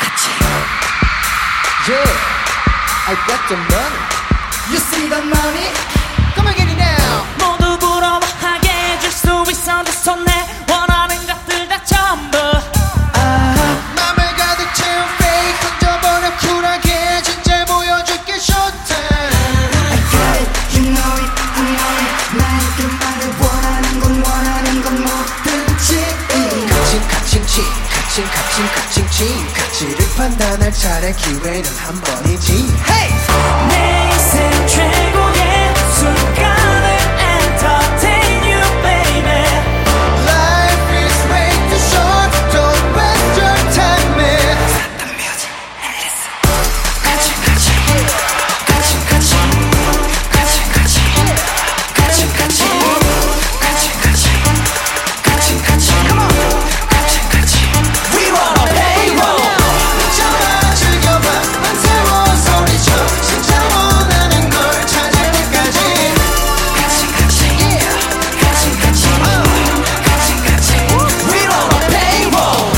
Yeah, I got the money. You see the money? Come on, get it now. 모두 부러워하게 해줄 수 있어 내 손에 원하는 것들 다 전부 맘을 가득 채운 fake 던져버려 쿨하게 진짜 보여줄게 showtime. I got it, you know it, I know it. 나의 그 말을 원하는 건 뭐든지. 가칭 가치를 판단할 차례 기회는 한 번이지. Hey! 내 인생 최고의 순간을 entertain you baby. Life is way too short. Don't waste your time, man. We wanna play roll. 저만 즐겨봐. 안 세워 소리쳐. 진짜 원하는 걸 찾을 때까지. We wanna play roll.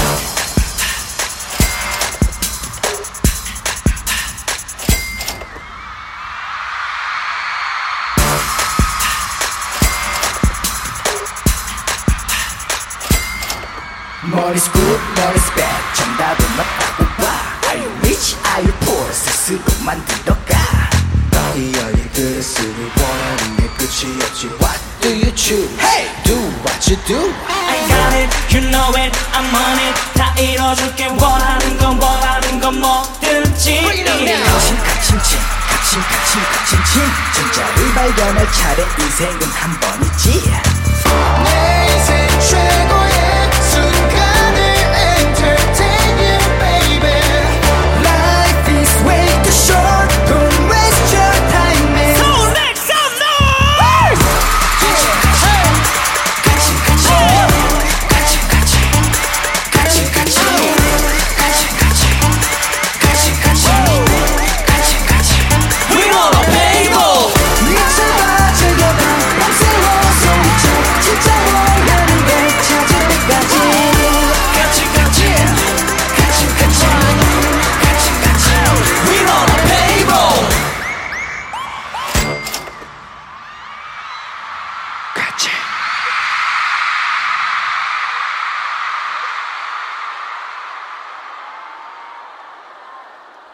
머리's good, 머리's bad. 정답은 없다고 봐. Are you rich, are you poor? 스스로 만들어가. 이 열린 그릇을 원하는 게 끝이 없지. What do you choose? Hey! Do what you do. I got it, you know it, I'm on it. 다 이뤄줄게 원하는 건 뭐든지. 가칭. 진짜를 발견할 차례 인생은 한 번이지. 내 인생 최고